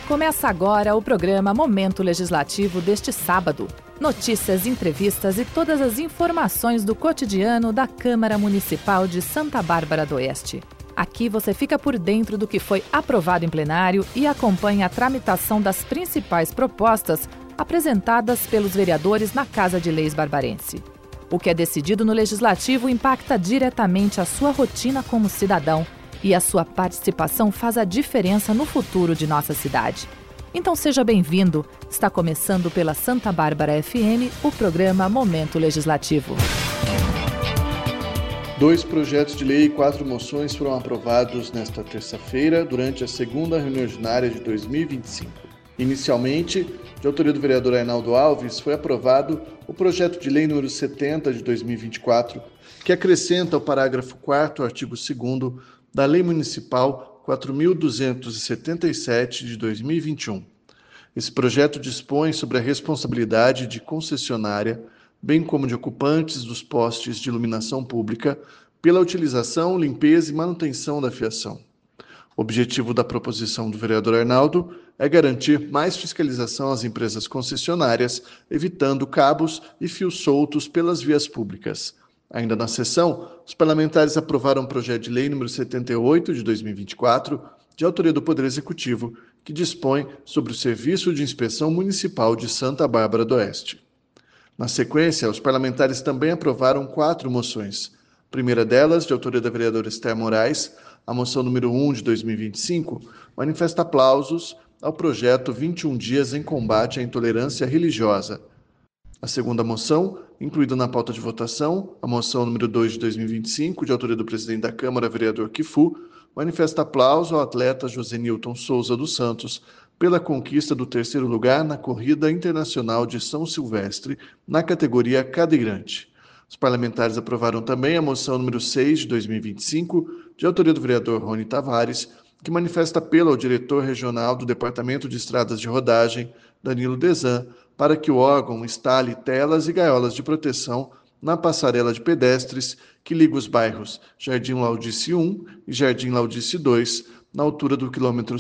Começa agora o programa Momento Legislativo deste sábado. Notícias, entrevistas e todas as informações do cotidiano da Câmara Municipal de Santa Bárbara do Oeste. Aqui você fica por dentro do que foi aprovado em plenário e acompanha a tramitação das principais propostas apresentadas pelos vereadores na Casa de Leis barbarense. O que é decidido no Legislativo impacta diretamente a sua rotina como cidadão e a sua participação faz a diferença no futuro de nossa cidade. Então seja bem-vindo. Está começando pela Santa Bárbara FM o programa Momento Legislativo. 2 projetos de lei e 4 moções foram aprovados nesta terça-feira, durante a segunda reunião ordinária de 2025. Inicialmente, de autoria do vereador Arnaldo Alves, foi aprovado o projeto de lei número 70 de 2024, que acrescenta ao parágrafo 4º, artigo 2º, da Lei Municipal 4.277 de 2021. Esse projeto dispõe sobre a responsabilidade de concessionária, bem como de ocupantes dos postes de iluminação pública, pela utilização, limpeza e manutenção da fiação. O objetivo da proposição do vereador Arnaldo é garantir mais fiscalização às empresas concessionárias, evitando cabos e fios soltos pelas vias públicas. Ainda na sessão, os parlamentares aprovaram o projeto de lei número 78 de 2024, de autoria do Poder Executivo, que dispõe sobre o Serviço de Inspeção Municipal de Santa Bárbara do Oeste. Na sequência, os parlamentares também aprovaram 4 moções. A primeira delas, de autoria da vereadora Esther Moraes, a moção número 1 de 2025, manifesta aplausos ao projeto 21 Dias em Combate à Intolerância Religiosa. A segunda moção, incluída na pauta de votação, a moção número 2 de 2025, de autoria do presidente da Câmara, vereador Kifu, manifesta aplauso ao atleta Josenilton Souza dos Santos pela conquista do 3º lugar na Corrida Internacional de São Silvestre, na categoria cadeirante. Os parlamentares aprovaram também a moção número 6 de 2025, de autoria do vereador Rony Tavares, que manifesta apelo ao diretor regional do Departamento de Estradas de Rodagem, Danilo Desan, para que o órgão instale telas e gaiolas de proteção na passarela de pedestres que liga os bairros Jardim Laudice 1 e Jardim Laudice 2, na altura do quilômetro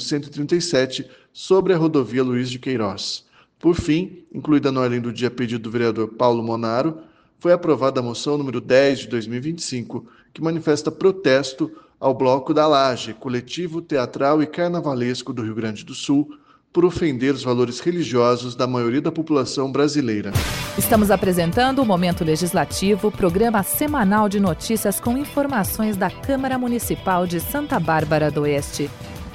137, sobre a rodovia Luiz de Queiroz. Por fim, incluída na ordem do dia a pedido do vereador Paulo Monaro, foi aprovada a moção número 10 de 2025, que manifesta protesto ao Bloco da Laje, coletivo teatral e carnavalesco do Rio Grande do Sul, por ofender os valores religiosos da maioria da população brasileira. Estamos apresentando o Momento Legislativo, programa semanal de notícias com informações da Câmara Municipal de Santa Bárbara do Oeste.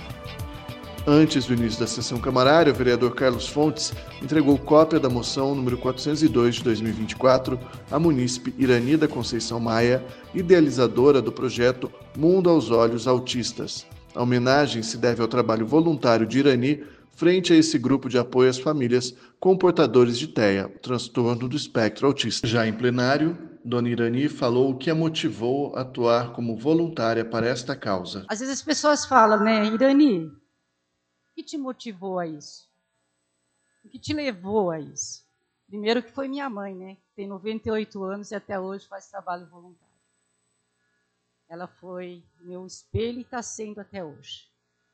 Antes do início da sessão camarária, o vereador Carlos Fontes entregou cópia da moção número 402 de 2024 à munícipe Irani da Conceição Maia, idealizadora do projeto Mundo aos Olhos Autistas. A homenagem se deve ao trabalho voluntário de Irani frente a esse grupo de apoio às famílias com portadores de TEA, o transtorno do espectro autista. Já em plenário, Dona Irani falou o que a motivou a atuar como voluntária para esta causa. Às vezes as pessoas falam, né, Irani, o que te motivou a isso? O que te levou a isso? Primeiro que foi minha mãe, né, que tem 98 anos e até hoje faz trabalho voluntário. Ela foi meu espelho e está sendo até hoje.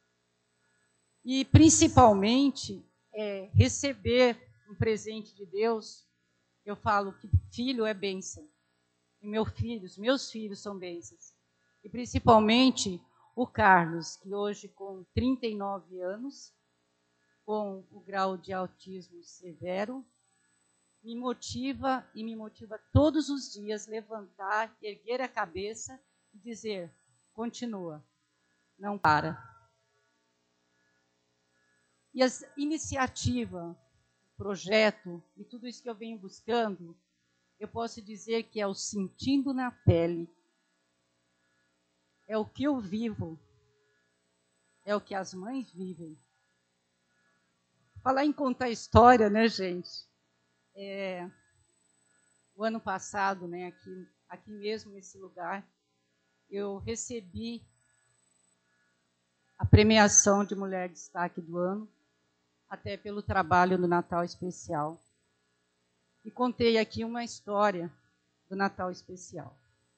E, principalmente, receber um presente de Deus. Eu falo que filho é bênção. E os meus filhos são bênçãos. E, principalmente, o Carlos, que hoje, com 39 anos, com o grau de autismo severo, me motiva todos os dias levantar, erguer a cabeça e dizer, continua, não para. E as iniciativas, o projeto e tudo isso que eu venho buscando, eu posso dizer que é o sentindo na pele. É o que eu vivo. É o que as mães vivem. Falar em contar história, né, gente? O ano passado, né, aqui mesmo nesse lugar, eu recebi a premiação de Mulher Destaque do Ano, até pelo trabalho do Natal Especial. E contei aqui uma história do Natal Especial.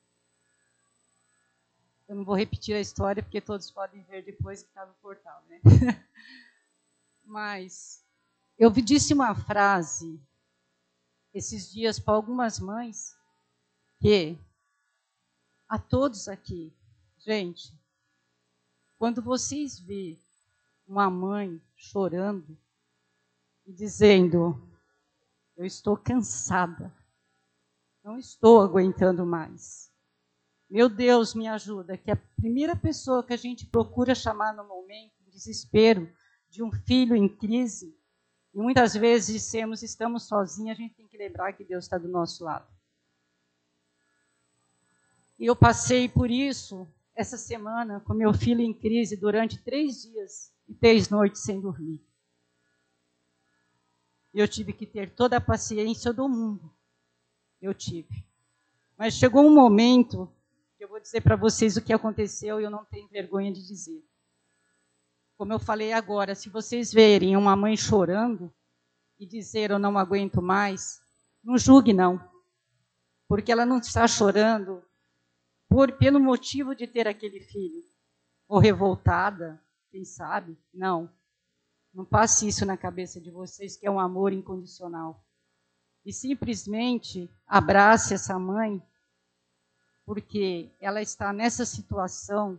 Eu não vou repetir a história, porque todos podem ver depois que está no portal, né? Mas eu disse uma frase esses dias para algumas mães, que a todos aqui, gente, quando vocês vê uma mãe chorando e dizendo, eu estou cansada, não estou aguentando mais. Meu Deus, me ajuda, que a primeira pessoa que a gente procura chamar no momento de desespero de um filho em crise, e muitas vezes dissemos, estamos sozinhos, a gente tem que lembrar que Deus está do nosso lado. E eu passei por isso essa semana com meu filho em crise durante 3 dias e 3 noites sem dormir. Eu tive que ter toda a paciência do mundo. Eu tive. Mas chegou um momento que eu vou dizer para vocês o que aconteceu e eu não tenho vergonha de dizer. Como eu falei agora, se vocês verem uma mãe chorando e dizer eu não aguento mais, não julgue não. Porque ela não está chorando pelo motivo de ter aquele filho. Ou revoltada, quem sabe? Não. Não passe isso na cabeça de vocês, que é um amor incondicional. E simplesmente abrace essa mãe, porque ela está nessa situação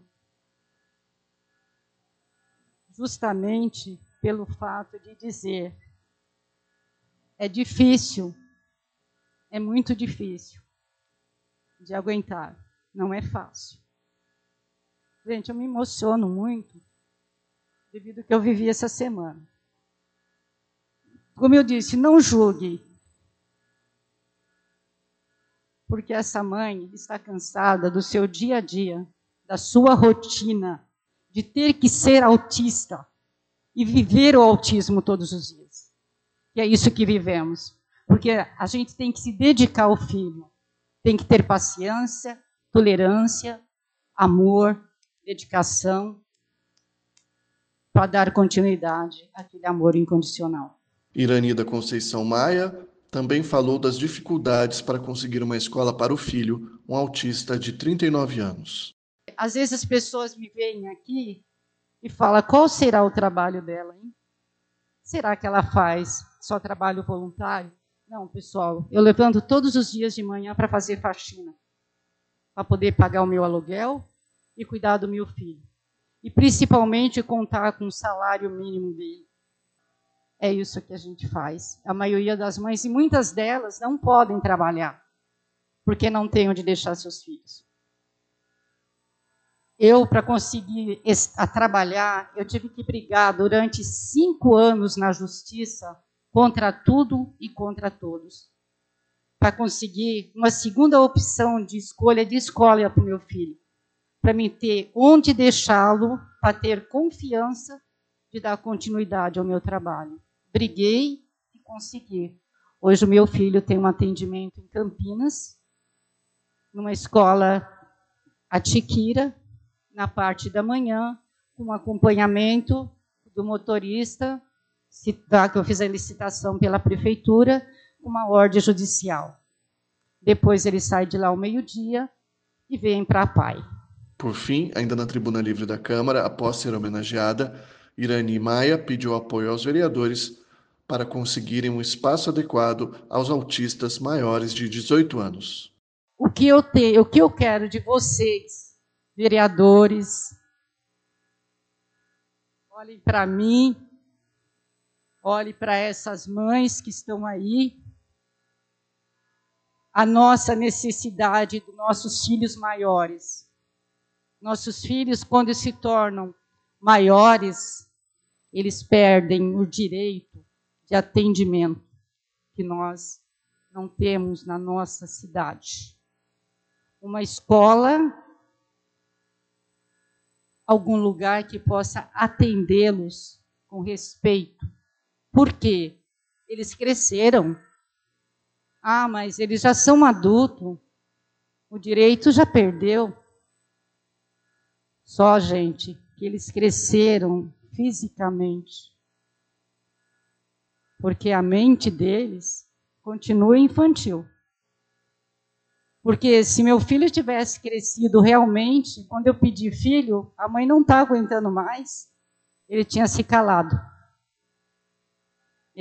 justamente pelo fato de dizer, é difícil, é muito difícil de aguentar, não é fácil. Gente, eu me emociono muito devido ao que eu vivi essa semana. Como eu disse, não julgue, porque essa mãe está cansada do seu dia a dia, da sua rotina, de ter que ser autista e viver o autismo todos os dias. E é isso que vivemos. Porque a gente tem que se dedicar ao filho. Tem que ter paciência, tolerância, amor, dedicação, para dar continuidade àquele amor incondicional. Irani da Conceição Maia também falou das dificuldades para conseguir uma escola para o filho, um autista de 39 anos. Às vezes as pessoas me veem aqui e falam, qual será o trabalho dela, hein? Será que ela faz só trabalho voluntário? Não, pessoal, eu levanto todos os dias de manhã para fazer faxina, para poder pagar o meu aluguel e cuidar do meu filho. E principalmente contar com o salário mínimo dele. É isso que a gente faz. A maioria das mães, e muitas delas, não podem trabalhar, porque não têm onde deixar seus filhos. Eu, para conseguir trabalhar, eu tive que brigar durante 5 anos na justiça contra tudo e contra todos, para conseguir uma segunda opção de escolha de escola para o meu filho, para mim ter onde deixá-lo, para ter confiança de dar continuidade ao meu trabalho. Briguei e consegui. Hoje o meu filho tem um atendimento em Campinas, numa escola Atiquira, na parte da manhã, com acompanhamento do motorista, que eu fiz a licitação pela prefeitura, com uma ordem judicial. Depois ele sai de lá ao meio-dia e vem para a PAI. Por fim, ainda na Tribuna Livre da Câmara, após ser homenageada, Irani Maia pediu apoio aos vereadores para conseguirem um espaço adequado aos autistas maiores de 18 anos. O que eu quero de vocês, vereadores, olhem para mim, olhem para essas mães que estão aí, a nossa necessidade dos nossos filhos maiores. Nossos filhos, quando se tornam maiores, eles perdem o direito de atendimento que nós não temos na nossa cidade. Uma escola, algum lugar que possa atendê-los com respeito. Por quê? Eles cresceram. Ah, mas eles já são adultos. O direito já perdeu. Só, gente, que eles cresceram fisicamente. Porque a mente deles continua infantil. Porque se meu filho tivesse crescido realmente, quando eu pedi filho, a mãe não está aguentando mais, ele tinha se calado.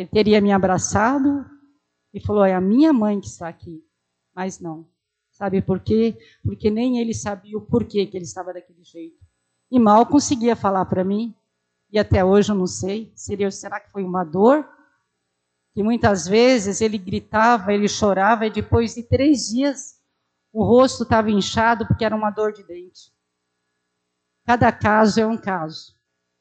Ele teria me abraçado e falou, é a minha mãe que está aqui. Mas não. Sabe por quê? Porque nem ele sabia o porquê que ele estava daquele jeito. E mal conseguia falar para mim. E até hoje eu não sei. Será que foi uma dor? Que muitas vezes ele gritava, ele chorava, e depois de 3 dias o rosto estava inchado porque era uma dor de dente. Cada caso é um caso.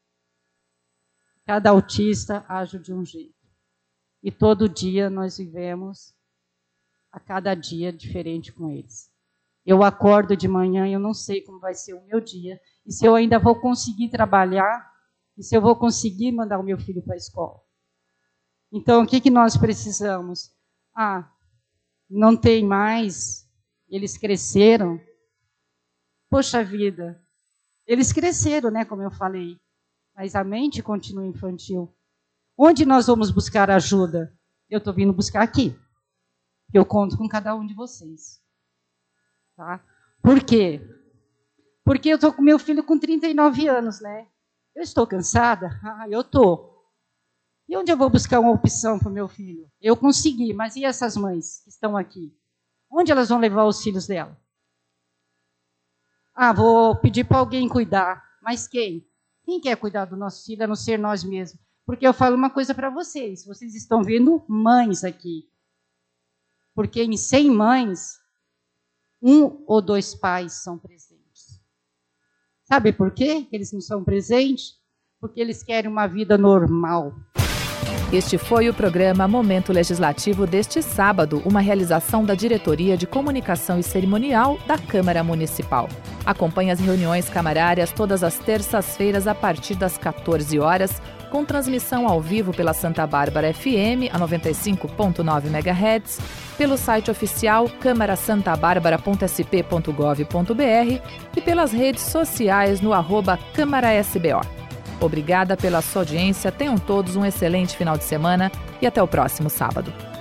Cada autista age de um jeito. E todo dia nós vivemos a cada dia diferente com eles. Eu acordo de manhã e eu não sei como vai ser o meu dia, e se eu ainda vou conseguir trabalhar, e se eu vou conseguir mandar o meu filho para a escola. Então, o que nós precisamos? Não tem mais, eles cresceram. Poxa vida, eles cresceram, né, como eu falei, mas a mente continua infantil. Onde nós vamos buscar ajuda? Eu estou vindo buscar aqui. Eu conto com cada um de vocês. Tá? Por quê? Porque eu estou com meu filho com 39 anos, né? Eu estou cansada? Eu estou. E onde eu vou buscar uma opção para o meu filho? Eu consegui, mas e essas mães que estão aqui? Onde elas vão levar os filhos dela? Vou pedir para alguém cuidar. Mas quem? Quem quer cuidar do nosso filho, a não ser nós mesmos? Porque eu falo uma coisa para vocês. Vocês estão vendo mães aqui. Porque em 100 mães, 1 ou 2 pais são presentes. Sabe por quê que eles não são presentes? Porque eles querem uma vida normal. Este foi o programa Momento Legislativo deste sábado, uma realização da Diretoria de Comunicação e Cerimonial da Câmara Municipal. Acompanhe as reuniões camarárias todas as terças-feiras a partir das 14 horas, com transmissão ao vivo pela Santa Bárbara FM, a 95.9 MHz, pelo site oficial camarasantabarbara.sp.gov.br e pelas redes sociais no @CâmaraSBO. Obrigada pela sua audiência, tenham todos um excelente final de semana e até o próximo sábado.